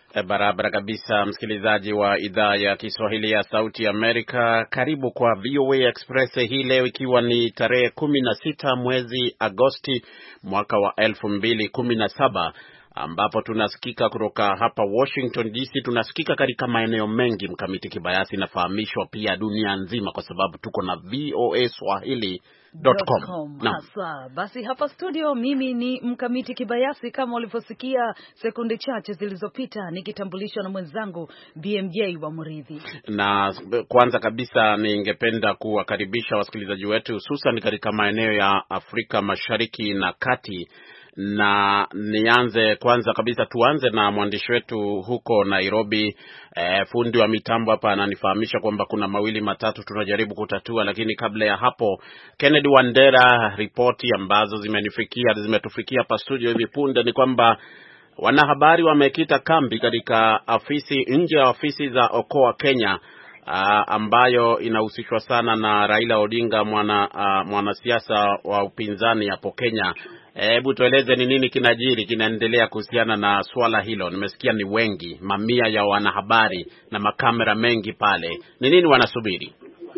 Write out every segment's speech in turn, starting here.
Barabara kabisa, msikilizaji wa idhaa ya Kiswahili ya Sauti Amerika. Karibu kwa VOA Express hii leo, ikiwa ni tarehe 16 mwezi Agosti mwaka wa 2017, ambapo tunasikika kutoka hapa Washington DC. Tunasikika katika maeneo mengi, Mkamiti Kibayasi, nafahamishwa pia dunia nzima kwa sababu tuko na VOA Swahili.com. Hasa basi hapa studio mimi ni Mkamiti Kibayasi, kama ulivyosikia sekunde chache zilizopita, nikitambulishwa na mwenzangu BMJ wa Muridhi. Na kwanza kabisa ningependa kuwakaribisha wasikilizaji wetu hususan katika maeneo ya Afrika Mashariki na Kati. Na kwanza kabisa tuanze na mwandishi wetu huko Nairobi. Fundi wa mitambo hapa ananifahamisha kwamba kuna mawili matatu tunajaribu kutatua, lakini kabla ya hapo, Kennedy Wandera, ripoti ambazo zimetufikia hapa studio hivi punde ni kwamba wanahabari wamekita kambi katika nje ya ofisi za Okoa Kenya, ambayo inahusishwa sana na Raila Odinga, mwanasiasa wa upinzani hapo Kenya. Hebu tueleze ni nini kinaendelea kuhusiana na swala hilo. Nimesikia ni wengi, mamia ya wanahabari na makamera mengi pale. Ni nini wanasubiri?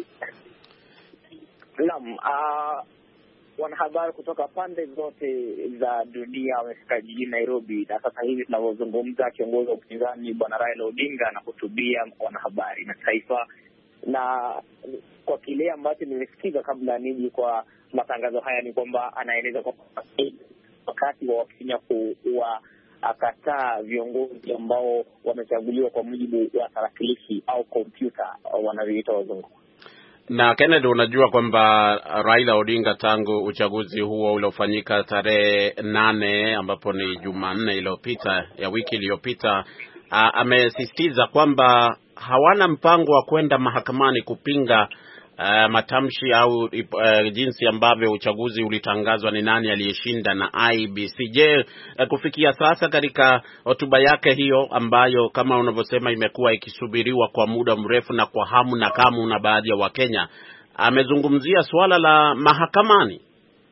Naam, wanahabari kutoka pande zote za dunia wamefika jijini Nairobi, na sasa hivi tunavyozungumza kiongozi wa upinzani Bwana Raila Odinga anahutubia wanahabari na taifa. Na kwa kile ambacho nimesikiza kabla niji kwa matangazo haya ni kwamba anaeleza kwamba wakati wa Wakenya akataa viongozi ambao wamechaguliwa kwa mujibu wa tarakilishi au kompyuta wanavyoita wazungu. Na Kennedy, unajua kwamba Raila Odinga tangu uchaguzi huo uliofanyika tarehe 8 ambapo ni Jumanne ya wiki iliyopita, amesisitiza kwamba hawana mpango wa kwenda mahakamani kupinga matamshi au jinsi ambavyo uchaguzi ulitangazwa ni nani aliyeshinda na IEBC. Je, kufikia sasa katika hotuba yake hiyo ambayo kama unavyosema imekuwa ikisubiriwa kwa muda mrefu na kwa hamu na kamu na baadhi ya Wakenya, amezungumzia swala la mahakamani?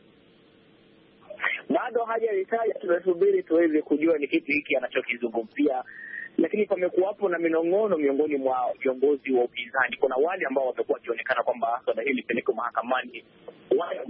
Bado hajalitaja, tunasubiri tuweze kujua ni kitu hiki anachokizungumzia. Lakini pamekuwapo na minong'ono miongoni mwa viongozi wa upinzani. Kuna wale ambao watakuwa wakionekana kwamba swala hili lipelekwe mahakamani, wale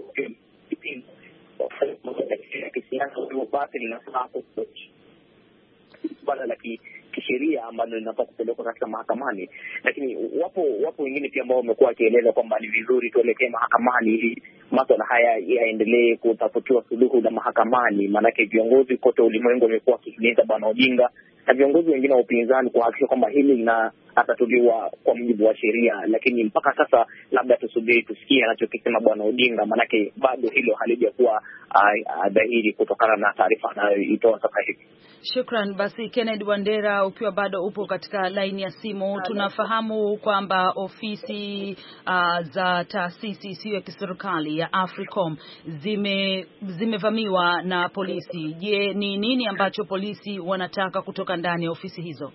kisiasa basi linafaa swala la kisheria ambalo linafaa kupelekwa katika mahakamani. Lakini wapo wengine pia ambao wamekuwa wakieleza kwamba ni vizuri tuelekee mahakamani ili masuala haya yaendelee kutafutiwa suluhu la mahakamani, maanake viongozi kote ulimwengu wamekuwa wakihimiza Bwana Odinga na viongozi wengine wa upinzani kuhakikisha kwamba hili linatatuliwa kwa mujibu wa sheria. Lakini mpaka sasa labda tusubiri tusikie anachokisema Bwana Odinga, manake bado hilo halijakuwa dhahiri kutokana na taarifa anayoitoa sasa hivi. Shukran. Basi Kennedy Wandera, ukiwa bado upo katika line ya simu, tunafahamu kwamba ofisi za taasisi isiyo ya kiserikali ya Africom zimevamiwa na polisi. Je, ni nini ambacho polisi wanataka kutoka ndani ya ofisi hizo?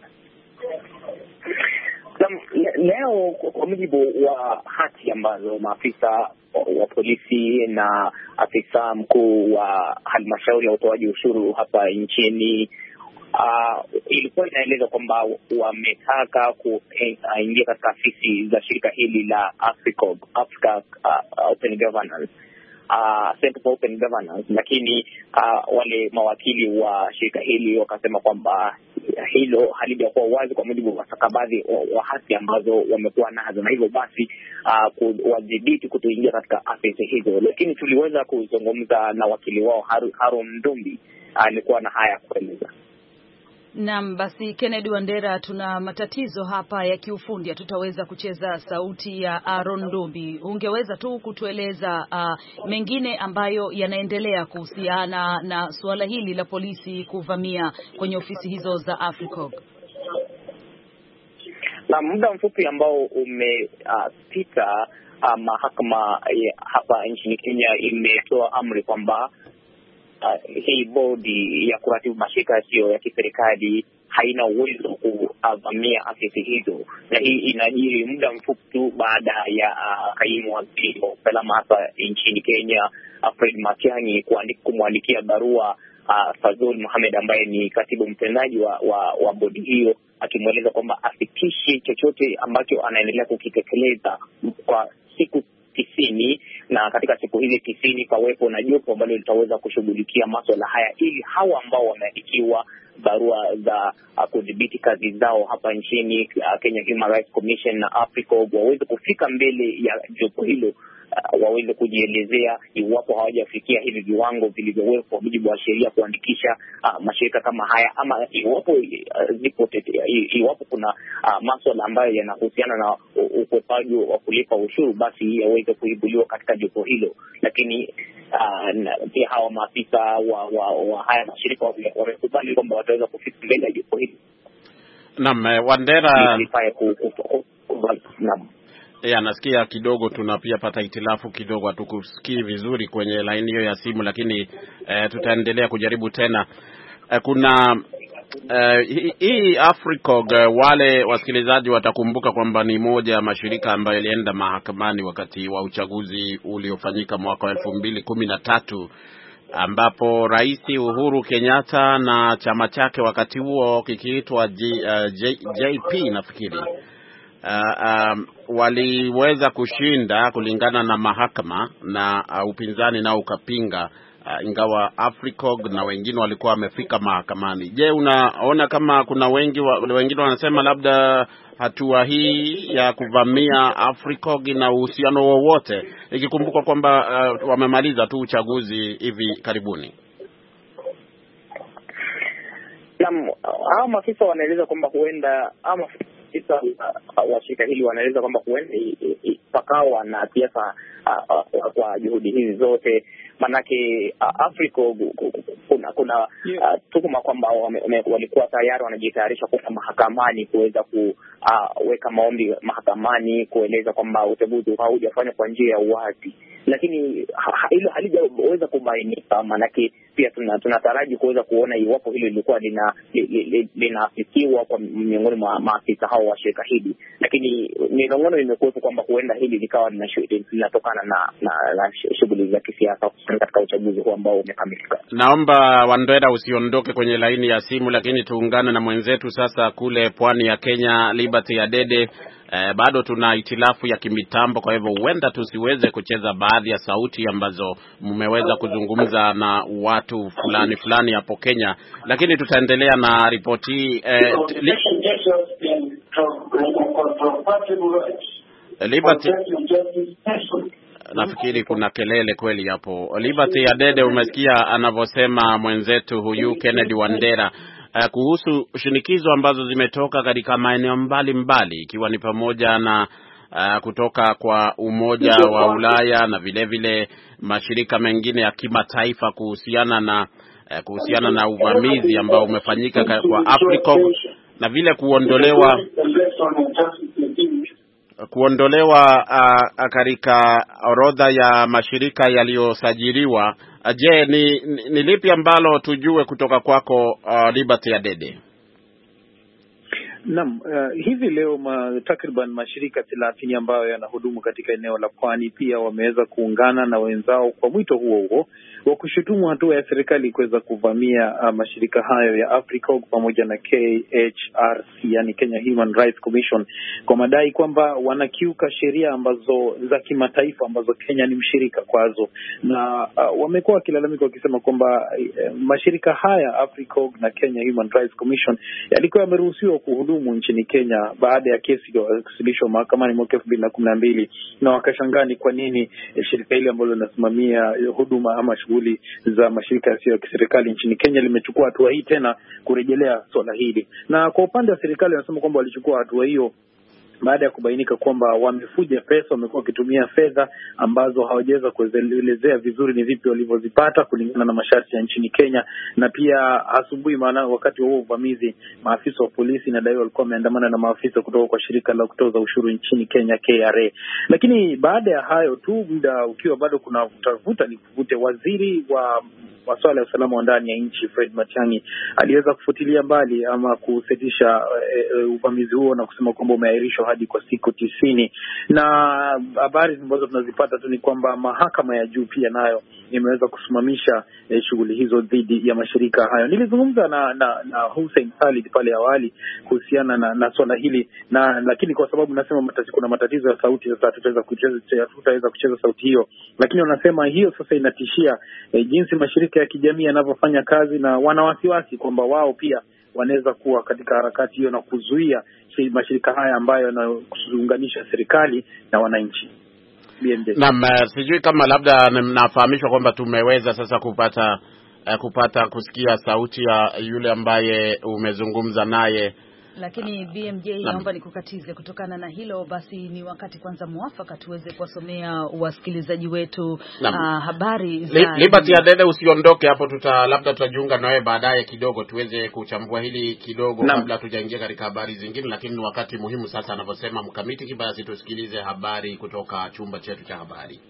Leo kwa mujibu wa hati ambazo maafisa wa polisi na afisa mkuu wa halmashauri ya utoaji ushuru hapa nchini ilikuwa inaeleza kwamba wametaka kuingia katika afisi za shirika hili la Africa Open Governance, Center for Open Governance, lakini wale mawakili wa shirika hili wakasema kwamba hilo halijakuwa wazi kwa mujibu wa stakabadhi wa hati ambazo wamekuwa nazo, na hivyo basi kuwadhibiti kutoingia katika afisi hizo. Lakini tuliweza kuzungumza na wakili wao Harun Ndumbi, alikuwa na haya kueleza. Naam, basi Kennedy Wandera, tuna matatizo hapa ya kiufundi, hatutaweza kucheza sauti ya Aaron Ndumbi. Ungeweza tu kutueleza mengine ambayo yanaendelea kuhusiana na suala hili la polisi kuvamia kwenye ofisi hizo za Africom? Na muda mfupi ambao umepita, mahakama hapa nchini Kenya imetoa amri kwamba hii bodi ya kuratibu mashirika yasiyo ya kiserikali haina uwezo kuvamia afisi hizo, na hii inajiri muda mfupi tu baada ya kaimu waziri wa usalama hapa nchini Kenya Fred Matiang'i kumwandikia barua Fazul Mohamed ambaye ni katibu mtendaji wa bodi hiyo, akimweleza kwamba afikishe chochote ambacho anaendelea kukitekeleza kwa siku 90, na katika siku hizi 90 pawepo na jopo ambalo litaweza kushughulikia masuala haya, ili hawa ambao wameandikiwa barua za kudhibiti kazi zao hapa nchini, Kenya Human Rights Commission na AFRICOG, waweze kufika mbele ya jopo hilo, waweze kujielezea iwapo hawajafikia hivi viwango vilivyowekwa kwa mujibu wa sheria kuandikisha mashirika kama haya, ama iwapo kuna masuala ambayo yanahusiana na ukwepaji wa kulipa ushuru, basi yaweze kuibuliwa katika jopo hilo. Lakini pia hawa maafisa wa haya mashirika wamekubali kwamba wataweza kufika mbele ya jopo hilo. Naam, Wandera, nasikia kidogo tunapia pata hitilafu kidogo, hatukusikii vizuri kwenye laini hiyo ya simu, lakini tutaendelea kujaribu tena. Kuna hii AFRICOG, wale wasikilizaji watakumbuka kwamba ni moja ya mashirika ambayo ilienda mahakamani wakati wa uchaguzi uliofanyika mwaka wa 2013, ambapo Rais Uhuru Kenyatta na chama chake wakati huo kikiitwa JP nafikiri waliweza kushinda kulingana na mahakama, na upinzani nao ukapinga, ingawa AFRICOG na wengine walikuwa wamefika mahakamani. Je, unaona kama kuna wengine wanasema labda hatua hii ya kuvamia AFRICOG na uhusiano wowote, ikikumbuka kwamba wamemaliza tu uchaguzi hivi karibuni? Naam, hao maafisa wanaeleza kwamba huenda wa shirika hili wanaeleza kwamba huenda pakawa na siasa kwa juhudi hizi zote, manake AFRICOG kuna tuhuma kwamba walikuwa tayari wanajitayarisha kwenda mahakamani kuweza kuweka maombi mahakamani kueleza kwamba uchaguzi haujafanywa kwa njia ya uwazi, lakini hilo halijaweza kubainika. Manake pia tunataraji kuweza kuona iwapo hilo lilikuwa linafikiwa kwa miongoni mwa maafisa hao wa shirika hili, lakini milongono imekuwepo kwamba huenda hili likawa linatokana na shughuli za kisiasa katika uchaguzi huu ambao umekamilika. Naomba Wandera usiondoke kwenye laini ya simu, lakini tuungane na mwenzetu sasa kule pwani ya Kenya, Liberty Adede. Bado tuna hitilafu ya kimitambo, kwa hivyo huenda tusiweze kucheza baadhi ya sauti ambazo mmeweza kuzungumza na watu fulani hapo Kenya, lakini tutaendelea na ripoti Liberty. Nafikiri kuna kelele kweli hapo. Liberty Adede, umesikia anavyosema mwenzetu huyu Kennedy Wandera kuhusu shinikizo ambazo zimetoka katika maeneo mbalimbali, ikiwa ni pamoja na kutoka kwa Umoja wa Ulaya na vile mashirika mengine ya kimataifa kuhusiana na uvamizi ambao umefanyika kwa AFRICOG, na vile kuondolewa katika orodha ya mashirika yaliyosajiliwa. Je, ni lipi ambalo tujue kutoka kwako Liberty Adede? Naam, hivi leo takriban mashirika 30 ambayo yanahudumu katika eneo la Pwani pia wameweza kuungana na wenzao kwa mwito huo wa kushutumu hatua ya serikali kuweza kuvamia mashirika hayo ya AFRICOG pamoja na KHRC, yani Kenya Human Rights Commission, kwa madai kwamba wanakiuka sheria ambazo za kimataifa ambazo Kenya ni mshirika kwazo, na wamekuwa wakilalamika wakisema kwamba mashirika haya AFRICOG na Kenya Human Rights Commission yalikuwa yameruhusiwa kuhudumu nchini Kenya baada ya kesi iliyowasilishwa mahakamani mwaka 2012, na wakashangaa ni kwa nini shirika hili ambalo linasimamia huduma ama shughuli za mashirika yasiyo ya kiserikali nchini Kenya limechukua hatua hii tena kurejelea swala hili. Na kwa upande wa serikali wanasema kwamba walichukua hatua hiyo baada ya kubainika kwamba wamefuja pesa, wamekuwa wakitumia fedha ambazo hawajaweza kuelezea vizuri ni vipi walivyozipata kulingana na masharti ya nchini Kenya. Na pia asubuhi, maana wakati wa uvamizi, maafisa wa polisi na dai walikuwa wameandamana na maafisa kutoka kwa shirika la kutoza ushuru nchini Kenya KRA. Lakini baada ya hayo tu, muda ukiwa bado kuna vuta ni kuvute, waziri wa masuala ya usalama wa ndani ya nchi Fred Matiang'i aliweza kufutilia mbali ama kusitisha uvamizi huo na kusema kwamba umeahirishwa hadi kwa siku 90. Na habari ambazo tunazipata tu ni kwamba mahakama ya juu pia nayo imeweza kusimamisha shughuli hizo dhidi ya mashirika hayo. Nilizungumza na Hussein Khalid pale awali kuhusiana na swala hili, lakini kwa sababu nasema kuna matatizo ya sauti, sasa tutaweza kucheza sauti hiyo, lakini wanasema hiyo sasa inatishia jinsi mashirika ya kijamii yanavyofanya kazi, na wana wasiwasi kwamba wao pia wanaweza kuwa katika harakati hiyo na kuzuia mashirika haya ambayo yanaunganisha serikali na wananchi. Naam, sijui kama labda nafahamishwa kwamba tumeweza sasa kupata kusikia sauti ya yule ambaye umezungumza naye. Lakini BMJ, naomba nikukatize kutokana na hilo. Basi ni wakati kwanza mwafaka tuweze kuwasomea wasikilizaji wetu habari za Liberty Adede. Usiondoke hapo, labda tutajiunga na wewe baadaye kidogo tuweze kuchambua hili kidogo kabla tujaingia katika habari zingine, lakini ni wakati muhimu sasa anavyosema Mkamiti Kibayasi, tusikilize habari kutoka chumba chetu cha habari.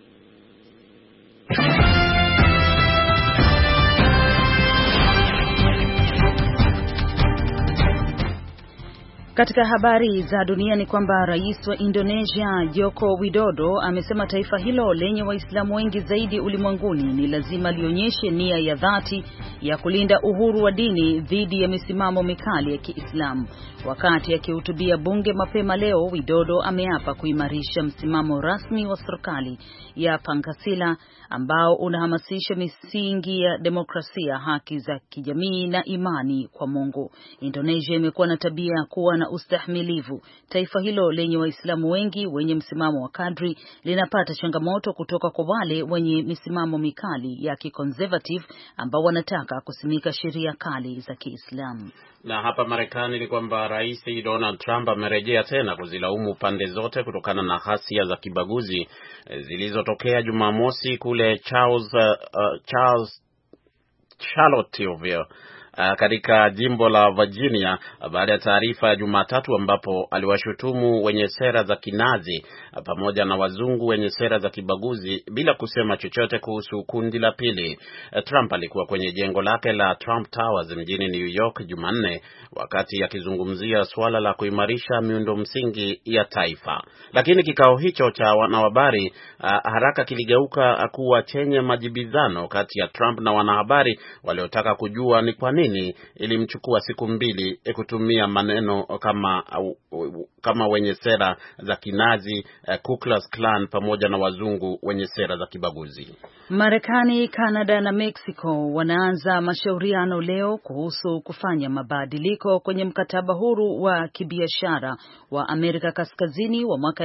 Katika habari za dunia ni kwamba rais wa Indonesia Joko Widodo amesema taifa hilo lenye Waislamu wengi zaidi ulimwenguni ni lazima lionyeshe nia ya dhati ya kulinda uhuru wa dini dhidi ya misimamo mikali ya Kiislamu. Wakati akihutubia bunge mapema leo, Widodo ameapa kuimarisha msimamo rasmi wa serikali ya Pancasila ambao unahamasisha misingi ya demokrasia, haki za kijamii na imani kwa Mungu. Indonesia imekuwa na tabia ya kuwa na ustahimilivu. Taifa hilo lenye Waislamu wengi wenye msimamo wa kadri linapata changamoto kutoka kwa wale wenye misimamo mikali ya kiconservative ambao wanataka kusimika sheria kali za Kiislamu. Na hapa Marekani ni kwamba Rais Donald Trump amerejea tena kuzilaumu pande zote kutokana na ghasia za kibaguzi zilizotokea Jumamosi kule Charlottesville katika jimbo la Virginia baada ya taarifa ya Jumatatu ambapo aliwashutumu wenye sera za kinazi pamoja na wazungu wenye sera za kibaguzi bila kusema chochote kuhusu kundi la pili. Trump alikuwa kwenye jengo lake la Trump Towers mjini New York Jumanne wakati akizungumzia suala la kuimarisha miundo msingi ya taifa. Lakini kikao hicho cha wanahabari haraka kiligeuka kuwa chenye majibizano kati ya Trump na wanahabari waliotaka kujua ni kwa nini ilimchukua siku 2 kutumia maneno kama wenye sera za kinazi, Ku Klux Klan pamoja na wazungu wenye sera za kibaguzi. Marekani, Canada na Mexico wanaanza mashauriano leo kuhusu kufanya mabadiliko kwenye mkataba huru wa kibiashara wa Amerika Kaskazini wa mwaka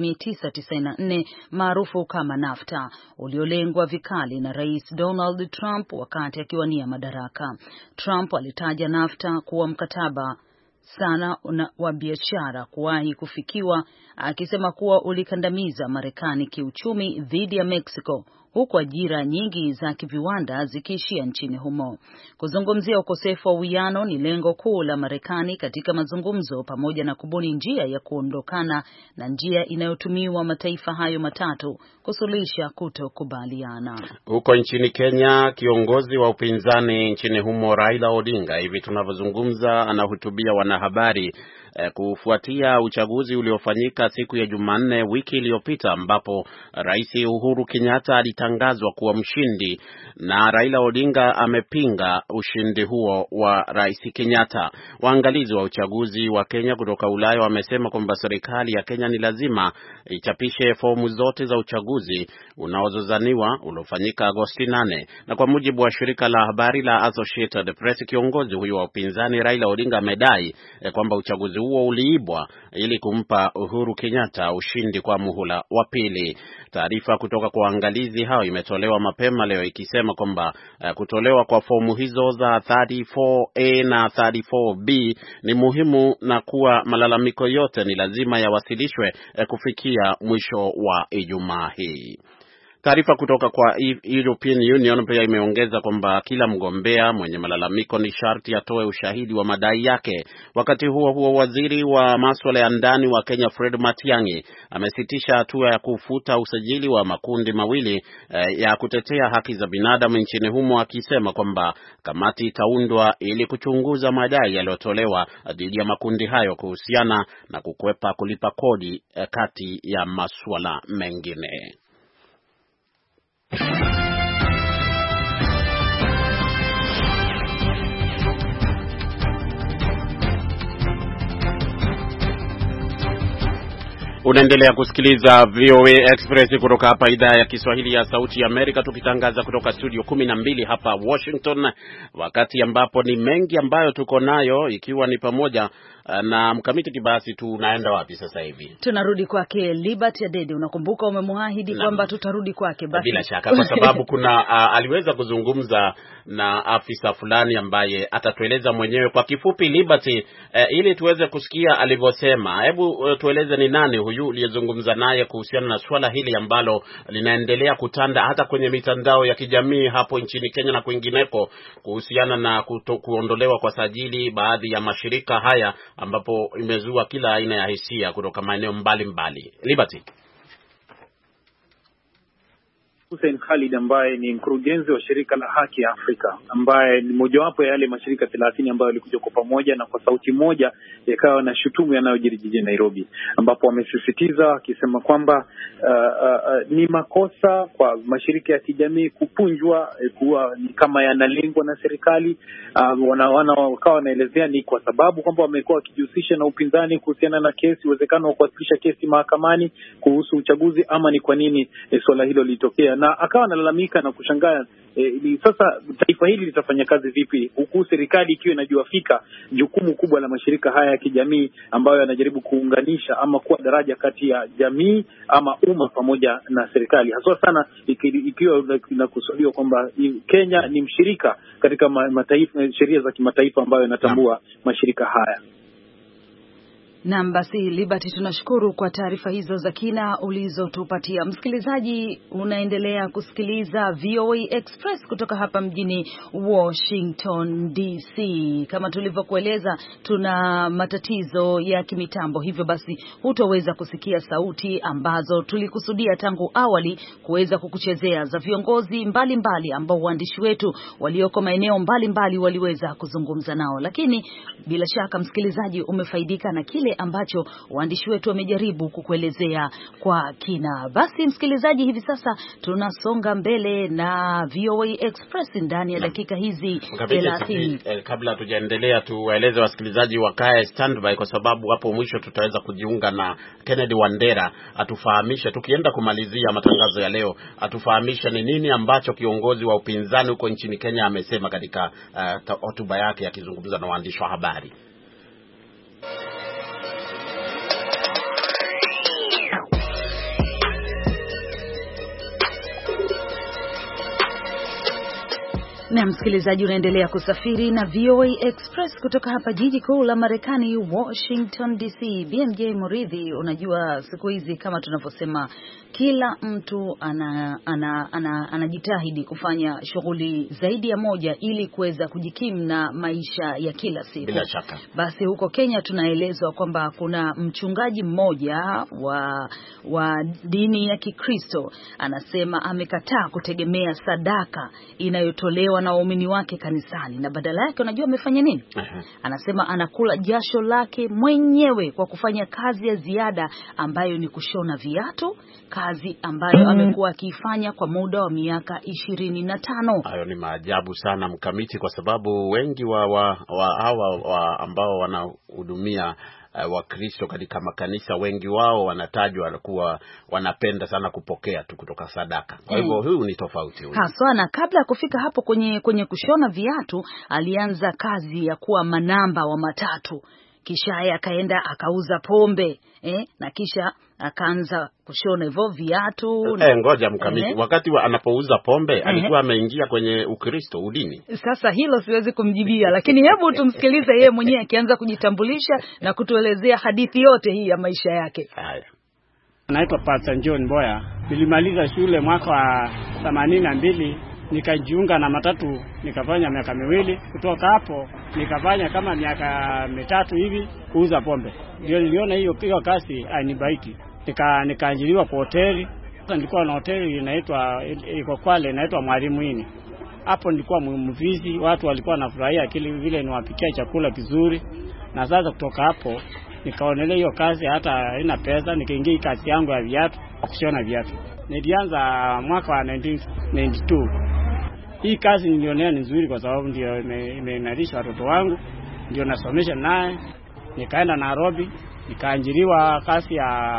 1994 maarufu kama NAFTA, uliolengwa vikali na Rais Donald Trump wakati akiwania madaraka. Trump alitaja NAFTA kuwa mkataba sana wa biashara kuwahi kufikiwa, akisema kuwa ulikandamiza Marekani kiuchumi dhidi ya Mexico, huku ajira nyingi za kiviwanda zikiishia nchini humo. Kuzungumzia ukosefu wa uwiano ni lengo kuu la Marekani katika mazungumzo, pamoja na kubuni njia ya kuondokana na njia inayotumiwa mataifa hayo matatu kusuluhisha kutokubaliana. Huko nchini Kenya, kiongozi wa upinzani nchini humo Raila Odinga hivi tunavyozungumza anahutubia wanahabari kufuatia uchaguzi uliofanyika siku ya Jumanne wiki iliyopita ambapo Rais Uhuru Kenyatta alitangazwa kuwa mshindi na Raila Odinga amepinga ushindi huo wa Rais Kenyatta. Waangalizi wa uchaguzi wa Kenya kutoka Ulaya wamesema kwamba serikali ya Kenya ni lazima ichapishe fomu zote za uchaguzi unaozozaniwa uliofanyika Agosti 8. Na kwa mujibu wa shirika la habari la Associated Press, kiongozi huyo wa upinzani Raila Odinga amedai kwamba uchaguzi huo uliibwa ili kumpa Uhuru Kenyatta ushindi kwa muhula wa pili. Taarifa kutoka kwa waangalizi hao imetolewa mapema leo ikisema kwamba kutolewa kwa fomu hizo za 34A na 34B ni muhimu na kuwa malalamiko yote ni lazima yawasilishwe kufikia mwisho wa Ijumaa hii. Taarifa kutoka kwa European Union pia imeongeza kwamba kila mgombea mwenye malalamiko ni sharti atoe ushahidi wa madai yake. Wakati huo huo, waziri wa masuala ya ndani wa Kenya Fred Matiang'i amesitisha hatua ya kufuta usajili wa makundi mawili ya kutetea haki za binadamu nchini humo, akisema kwamba kamati itaundwa ili kuchunguza madai yaliyotolewa dhidi ya makundi hayo kuhusiana na kukwepa kulipa kodi kati ya masuala mengine. Unaendelea kusikiliza VOA Express kutoka hapa idhaa ya Kiswahili ya Sauti ya Amerika, tukitangaza kutoka studio 12 hapa Washington, wakati ambapo ni mengi ambayo tuko nayo, ikiwa ni pamoja na Mkamiti Kibasi. Tunaenda wapi sasa hivi? Tunarudi kwake Liberty Adede. Unakumbuka umemwahidi kwamba tutarudi kwake. Basi bila shaka, kwa sababu kuna aliweza kuzungumza na afisa fulani ambaye atatueleza mwenyewe kwa kifupi. Liberty, ili tuweze kusikia alivyosema, hebu tueleze ni nani huyu uliyezungumza naye kuhusiana na swala hili ambalo linaendelea kutanda hata kwenye mitandao ya kijamii hapo nchini Kenya na kwingineko, kuhusiana na kuondolewa kwa sajili baadhi ya mashirika haya, ambapo imezua kila aina ya hisia kutoka maeneo mbalimbali. Liberty. Hussein Khalid ambaye ni mkurugenzi wa shirika la Haki ya Afrika, ambaye ni mojawapo ya yale mashirika 30 ambayo yalikuja kwa pamoja na kwa sauti moja yakawa na shutumu yanayojiri jijini Nairobi, ambapo wamesisitiza akisema kwamba ni makosa kwa mashirika ya kijamii kupunjwa kuwa ni kama yanalengwa na serikali. Wakawa wanaelezea ni kwa sababu kwamba wamekuwa wakijihusisha na upinzani kuhusiana na kesi, uwezekano wa kuwasilisha kesi mahakamani kuhusu uchaguzi, ama ni kwa nini swala hilo litokea. Na akawa analalamika na kushangaa sasa taifa hili litafanya kazi vipi, huku serikali ikiwa inajua fika jukumu kubwa la mashirika haya ya kijamii ambayo yanajaribu kuunganisha ama kuwa daraja kati ya jamii ama umma pamoja na serikali, haswa sana ikiwa inakusudiwa kwamba Kenya ni mshirika katika mataifa, sheria za kimataifa ambayo yanatambua mashirika haya. Naam, basi Liberty, tunashukuru kwa taarifa hizo za kina ulizotupatia. Msikilizaji, unaendelea kusikiliza VOA Express kutoka hapa mjini Washington DC. Kama tulivyokueleza, tuna matatizo ya kimitambo, hivyo basi hutoweza kusikia sauti ambazo tulikusudia tangu awali kuweza kukuchezea za viongozi mbalimbali ambao waandishi wetu walioko maeneo mbalimbali waliweza kuzungumza nao. Lakini bila shaka msikilizaji, umefaidika na kile ambacho waandishi wetu wamejaribu kukuelezea kwa kina. Basi msikilizaji, hivi sasa tunasonga mbele na VOA Express ndani ya dakika hizi 30. Kabla hatujaendelea, tuwaeleze wasikilizaji wakae standby, kwa sababu hapo mwisho tutaweza kujiunga na Kennedy Wandera atufahamisha, tukienda kumalizia matangazo ya leo, atufahamisha ni nini ambacho kiongozi wa upinzani huko nchini Kenya amesema katika hotuba yake akizungumza na waandishi wa habari. Na msikilizaji, unaendelea kusafiri na VOA Express kutoka hapa jiji kuu la Marekani, Washington DC. BMJ Muridhi, unajua siku hizi kama tunavyosema, kila mtu anajitahidi kufanya shughuli zaidi ya moja ili kuweza kujikimu na maisha ya kila siku. Bila shaka. Basi huko Kenya tunaelezwa kwamba kuna mchungaji mmoja wa dini ya Kikristo anasema amekataa kutegemea sadaka inayotolewa na waumini wake kanisani, na badala yake unajua amefanya nini? Anasema anakula jasho lake mwenyewe kwa kufanya kazi ya ziada ambayo ni kushona viatu, kazi ambayo amekuwa akiifanya kwa muda wa miaka 25. Hayo ni maajabu sana Mkamiti, kwa sababu wengi wa ambao wanahudumia Wakristo katika makanisa, wengi wao wanatajwa kuwa wanapenda sana kupokea tu kutoka sadaka. Kwa hivyo huu ni tofauti huyu. Haswa, na kabla ya kufika hapo kwenye kushona viatu, alianza kazi ya kuwa manamba wa matatu. Kisha akaenda akauza pombe, na kisha akaanza kushona hivyo viatu. Ngoja Mkamiti, wakati anapouza pombe alikuwa ameingia kwenye Ukristo, udini. Sasa hilo siwezi kumjibia, lakini hebu tumsikilize yeye mwenyewe akianza kujitambulisha na kutuelezea hadithi yote hii ya maisha yake. Haya. Naitwa Pastor John Boya. Nilimaliza shule mwaka wa 82, nikajiunga na matatu, nikafanya miaka 2. Kutoka hapo nikafanya kama miaka 3 hivi kuuza pombe. Ndio niliona hiyo kazi hainibaiki. Nikaajiriwa kwa hoteli. Nilikuwa na hoteli iko Kwale inaitwa Mwalimu Ini. Hapo nilikuwa mvizi, watu walikuwa wanafurahia kile vile niwapikia chakula kizuri. Na sasa kutoka hapo nikaonelea hiyo kazi hata haina pesa, nikaingia kazi yangu ya viatu, kushona viatu. Nilianza mwaka wa 1992. Hii kazi nilionea ni nzuri kwa sababu ndio imeimarisha watoto wangu, ndio nasomesha naye. Nikaenda Nairobi, nikaajiriwa kazi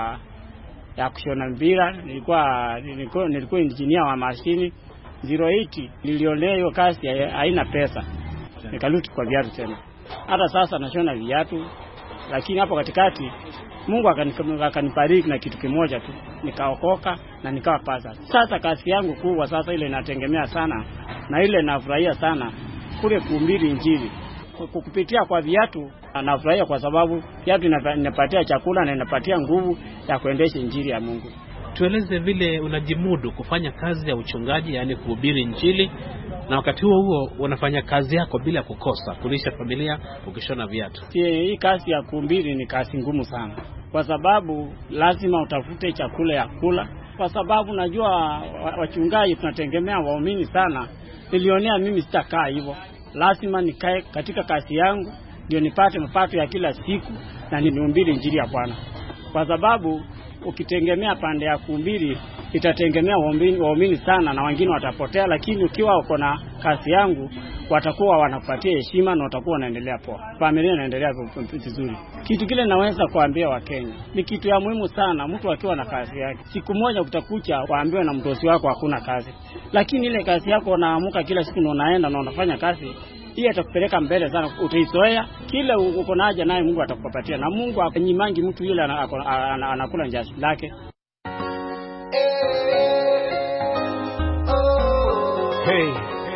ya kushona mpira. Nilikuwa engineer wa mashini 08. Nilionea hiyo kazi haina pesa, nikarudi kwa viatu tena. Hata sasa nashona viatu, lakini hapo katikati Mungu akanibariki na kitu kimoja tu, nikaokoka na nikawa pasa. Sasa kazi yangu kubwa sasa ile inategemea sana na ile nafurahia sana kule kuhubiri Injili. Kupitia kwa viatu nafurahia kwa sababu viatu inapatia chakula na inapatia nguvu ya kuendesha Injili ya Mungu. Tueleze vile unajimudu kufanya kazi ya uchungaji, yani kuhubiri Injili, na wakati huo unafanya kazi yako bila kukosa, kulisha familia ukishona viatu. Hii kazi ya kuhubiri ni kazi ngumu sana, kwa sababu lazima utafute chakula ya kula, kwa sababu najua wachungaji tunategemea waumini sana. Nilionea mimi sitakaa hivyo, lazima nikae katika kazi yangu ndio nipate mapato ya kila siku na nihubiri Injili ya Bwana. Kwa sababu ukitegemea pande ya kuhubiri itategemea waumini sana na wengine watapotea, lakini ukiwa uko na kazi yangu watakuwa wanakupatia heshima na watakuwa wanaendelea poa. Familia inaendelea vizuri. Kitu kile naweza kuambia Wakenya ni kitu ya muhimu sana, mtu akiwa na kazi yake. Siku moja utakucha waambiwe na mdosi wako hakuna kazi. Lakini ile kazi yako unaamuka kila siku na unaenda na unafanya kazi, hii atakupeleka mbele sana, utaizoea. Kila uko na haja naye Mungu atakupatia, na Mungu akanyimangi mtu yule anakula njaa lake. Hey.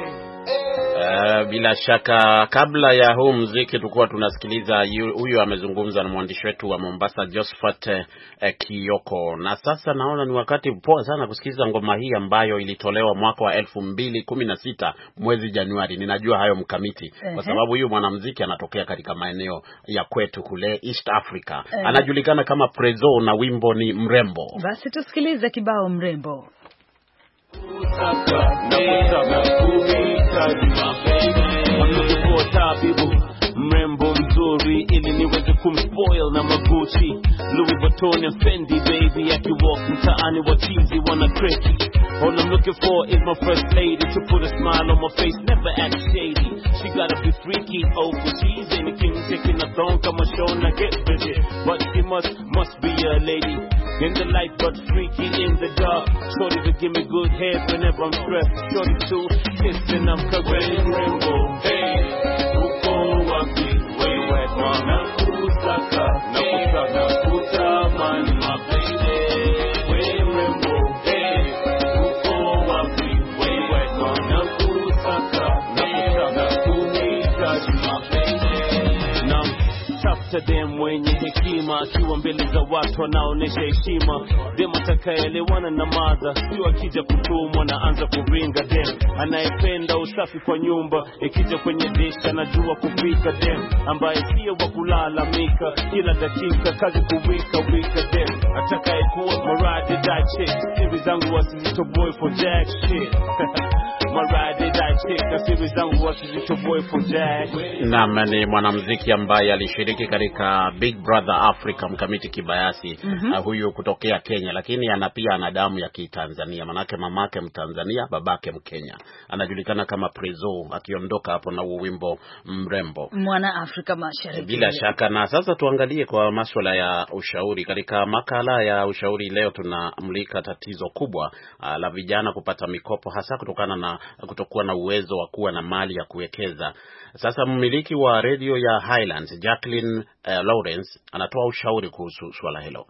Bila shaka kabla ya huu muziki tulikuwa tunasikiliza huyu amezungumza na mwandishi wetu wa Mombasa Josephat Kioko, na sasa naona ni wakati poa sana kusikiliza ngoma hii ambayo ilitolewa mwaka wa 2016 mwezi Januari. Ninajua hayo mkamiti kwa sababu huyu mwanamuziki anatokea katika maeneo ya kwetu kule East Africa. Anajulikana kama Prezo na wimbo ni Mrembo. Basi tusikilize kibao Mrembo. Mrembo mzuri ili niweze kumspoil na Magucci, Louis Vuitton and Fendi baby. Akiwalk mtaani wachizi wana crazy. All I'm looking for is my first lady to put a smile on my face, never act shady. She gotta be freaky, oh, she's anything, taking a thong, come on, show, not get busy. But she must be a lady. In the light but freaky in the dark. Shorty to give me good head whenever I'm stressed. Shorty too, kissing, I'm covering Rainbow. Hey, uko wapi, where you at, mom? Nakusaka, nakutamani, my baby. Where Rainbow, hey, uko wapi, where you at, mom? Nakusaka, nakutamani, my baby. Now, chapter them mwenye hekima, akiwa mbele za watu wanaonesha heshima. Dem atakayeelewana na madha, sio akija kutumwa na anza kuringa. Dem anayependa usafi kwa nyumba, ikija kwenye dish anajua kupika. Dem ambaye sio wa kulalamika, kila dakika kazi kuwika. Dem atakayekuwa maradi die chick, siri zangu wasizito boy for jack shit. Maradi die chick, siri zangu wasizito boy for jack. Naam, ni mwanamuziki ambaye alishiriki katika Big Brother Africa, Mkamiti Kibayasi. Huyu kutokea Kenya, lakini pia ana damu ya Kitanzania, manake mamake Mtanzania, babake Mkenya. Anajulikana kama Prezo, akiondoka hapo na wimbo Mrembo, mwana Afrika Mashariki. Bila shaka. Na sasa tuangalie kwa masuala ya ushauri. Katika makala ya ushauri leo tunamulika tatizo kubwa la vijana kupata mikopo, hasa kutokana na kutokuwa na uwezo wa kuwa na mali ya kuwekeza. Sasa mmiliki wa radio ya Highlands, Jacqueline Lawrence, anatoa ushauri kuhusu swala hilo.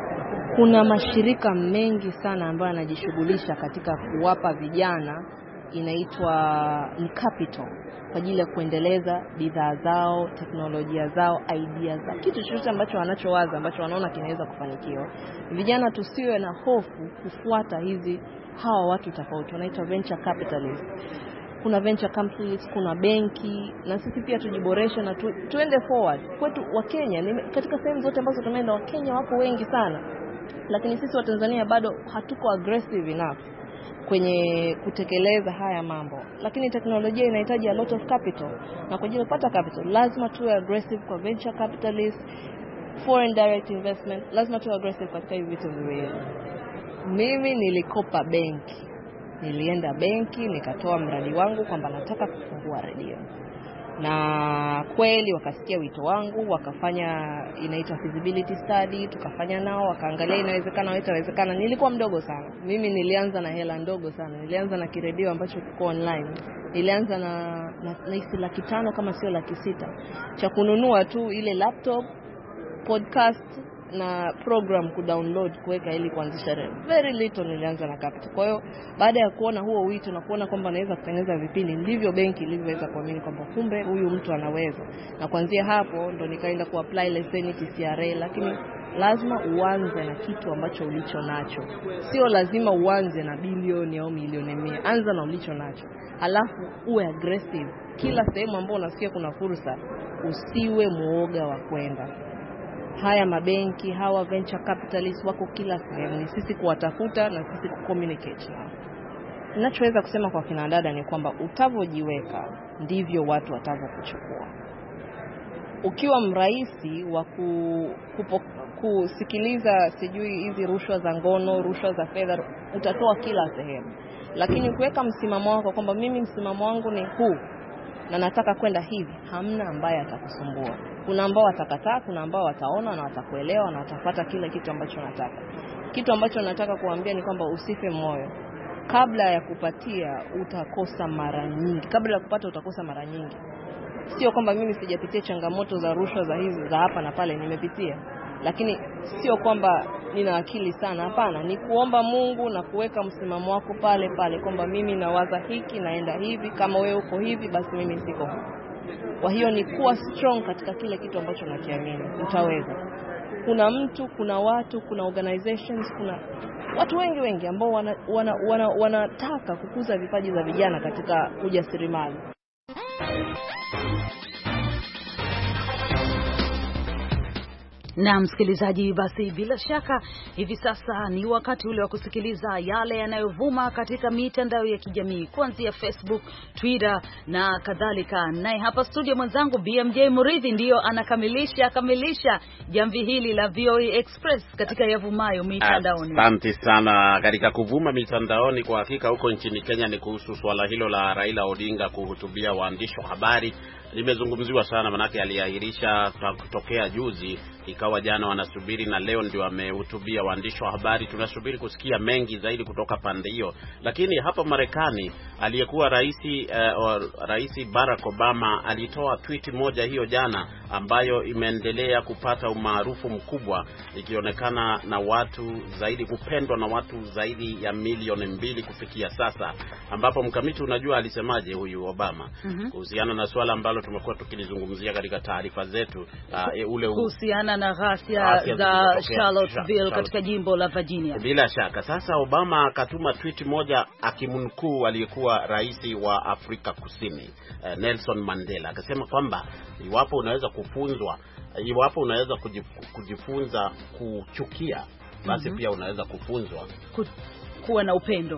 Kuna mashirika mengi sana ambayo yanajishughulisha katika kuwapa vijana inaitwa ni capital kwa ajili ya kuendeleza bidhaa zao, teknolojia zao, idea zao, kitu chochote ambacho wanachowaza ambacho wanaona kinaweza kufanikiwa. Vijana tusiwe na hofu kufuata hawa watu tofauti, wanaitwa venture capitalists. Kuna venture capitalists, kuna benki, na sisi pia tujiboreshe na tuende forward. Kwetu wa Kenya, katika sehemu zote ambazo tumeenda, wa Kenya wako wengi sana, lakini sisi wa Tanzania bado hatuko aggressive enough kwenye kutekeleza haya mambo. Lakini teknolojia inahitaji a lot of capital, na kwa ajili ya kupata capital lazima tuwe aggressive kwa venture capitalists, foreign direct investment, lazima tuwe aggressive katika hivi vitu viwili. Mimi nilikopa benki, nilienda benki nikatoa mradi wangu kwamba nataka kufungua redio, na kweli wakasikia wito wangu, wakafanya inaitwa feasibility study, tukafanya nao, wakaangalia inawezekana au haitawezekana. Nilikuwa mdogo sana, mimi nilianza na hela ndogo sana, nilianza na kiredio ambacho kiko online, nilianza na 500,000 kama sio 600,000 cha kununua tu ile laptop, podcast na program kudownload kuweka ili kuanzisha redio. Very little nilianza na capital. Kwa hiyo baada ya kuona huo wito na kuona kwamba naweza kutengeneza vipindi, ndivyo benki ilivyoweza kuamini kwamba kumbe huyu mtu anaweza, na kuanzia hapo ndo nikaenda kuapply leseni TCRA. Lakini lazima uanze na kitu ambacho ulicho nacho, sio lazima uanze na bilioni au milioni 100. Anza na ulicho nacho, alafu uwe aggressive kila sehemu ambapo unasikia kuna fursa, usiwe muoga wa kwenda. Haya mabenki, hawa venture capitalists wako kila sehemu, ni sisi kuwatafuta na sisi kucommunicate nao. Ninachoweza kusema kwa kina dada ni kwamba utavojiweka ndivyo watu watavokuchukua. Ukiwa mrahisi wa kusikiliza sijui hizi rushwa za ngono, rushwa za fedha, utatoa kila sehemu. Lakini ukiweka msimamo wako kwamba mimi msimamo wangu ni huu na nataka kwenda hivi, hamna ambaye atakusumbua. Kuna ambao watakataa, kuna ambao wataona na watakuelewa na watafuata kila kitu ambacho unataka. Kitu ambacho nataka kuambia ni kwamba usife moyo. Kabla ya kupatia utakosa mara nyingi. Kabla ya kupata utakosa mara nyingi. Sio kwamba mimi sijapitia changamoto za rushwa za hizi za hapa na pale, nimepitia. Lakini sio kwamba nina akili sana, hapana. Ni kuomba Mungu na kuweka msimamo wako pale pale kwamba mimi nawaza hiki, naenda hivi, kama wewe uko hivi basi mimi siko hivi. Kwa hiyo ni kuwa strong katika kile kitu ambacho unakiamini, utaweza. Kuna mtu, kuna watu, kuna organizations, kuna watu wengi ambao wanataka kukuza vipaji za vijana katika ujasiriamali. Na msikilizaji, basi bila shaka hivi sasa ni wakati ule wa kusikiliza yale yanayovuma katika mitandao ya kijamii, kuanzia Facebook, Twitter na kadhalika. Naye hapa studio mwenzangu BMJ Muridhi ndiyo anakamilisha jamvi hili la VOA Express katika yavumayo mitandaoni. Asante sana. Katika kuvuma mitandaoni, kwa hakika huko nchini Kenya ni kuhusu swala hilo la Raila Odinga kuhutubia waandishi wa habari. Limezungumziwa sana, manake aliahirisha kutokea juzi, ikawa jana wanasubiri, na leo ndio amehutubia waandishi wa habari. Tunasubiri kusikia mengi zaidi kutoka pande hiyo. Lakini hapa Marekani, aliyekuwa rais Barack Obama alitoa tweet moja hiyo jana ambayo imeendelea kupata umaarufu mkubwa, ikionekana na watu zaidi, kupendwa na watu zaidi ya milioni 2 kufikia sasa. Ambapo mkamiti, unajua alisemaje huyu Obama kuhusiana na swala ambalo tumekuwa tukilizungumzia katika taarifa zetu, kuhusiana na ghasia za Charlottesville katika jimbo la Virginia. Bila shaka sasa Obama akatuma tweet moja akimnukuu aliyekuwa rais wa Afrika Kusini Nelson Mandela, akasema kwamba iwapo unaweza kujifunza kuchukia, basi pia unaweza kufunzwa kuwa na upendo.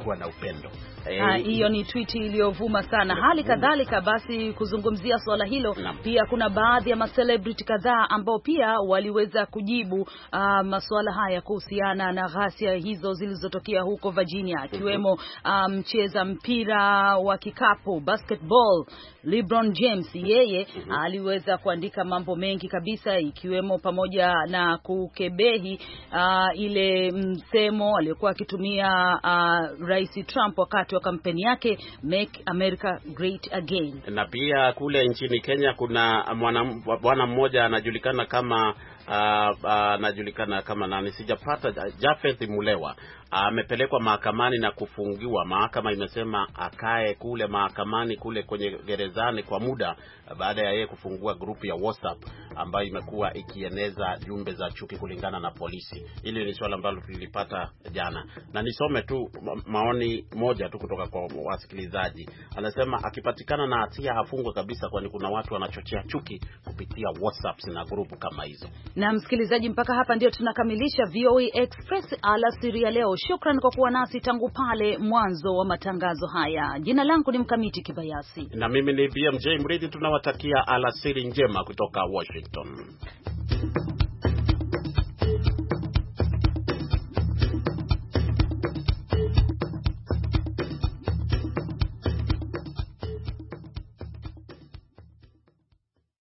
Hiyo ni tweet iliyovuma sana. Hali kadhalika basi kuzungumzia swala hilo, pia kuna baadhi ya celebrity kadhaa ambao pia waliweza kujibu masuala haya kuhusiana na ghasia hizo zilizotokea huko Virginia, akiwemo mcheza mpira wa kikapu basketball LeBron James. Yeye aliweza kuandika mambo mengi kabisa, ikiwemo pamoja na kukebehi ile msemo aliyokuwa akitumia Rais Trump wakati wa kampeni yake Make America Great Again. Na pia kule nchini Kenya kuna bwana mmoja anajulikana kama nani, sijapata, Japhet Mulewa, amepelekwa mahakamani na kufungiwa. Mahakama imesema akae kule mahakamani kule kwenye gerezani kwa muda baada ya yeye kufungua grupu ya WhatsApp ambayo imekuwa ikieneza jumbe za chuki kulingana na polisi. Hili ni swala ambalo tulipata jana. Na nisome tu maoni moja tu kutoka kwa wasikilizaji. Anasema akipatikana na hatia afungwe kabisa, kwani kuna watu wanachochea chuki kupitia WhatsApp na grupu kama hizo. Na msikilizaji, mpaka hapa ndio tunakamilisha VOA Express alasiri ya leo. Shukran kwa kuwa nasi tangu pale mwanzo wa matangazo haya. Jina langu ni Mkamiti Kibayasi. Na mimi ni BMJ Mridhi. Tunawatakia alasiri njema kutoka Washington.